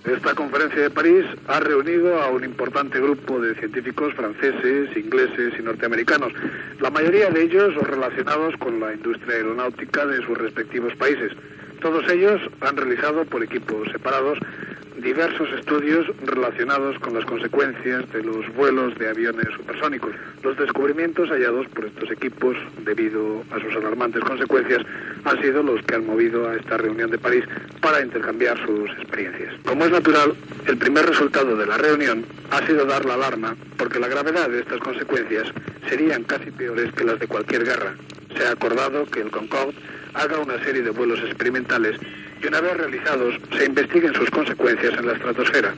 Esta conferencia de París ha reunido a un importante grupo de científicos franceses, ingleses y norteamericanos, la mayoría de ellos relacionados con la industria aeronáutica de sus respectivos países. Todos ellos han realizado por equipos separados diversos estudios relacionados con las consecuencias de los vuelos de aviones supersónicos. Los descubrimientos hallados por estos equipos, debido a sus alarmantes consecuencias, han sido los que han movido a esta reunión de París para intercambiar sus experiencias. Como es natural, el primer resultado de la reunión ha sido dar la alarma, porque la gravedad de estas consecuencias serían casi peores que las de cualquier guerra. Se ha acordado que el Concorde haga una serie de vuelos experimentales y una vez realizados se investiguen sus consecuencias en la estratosfera.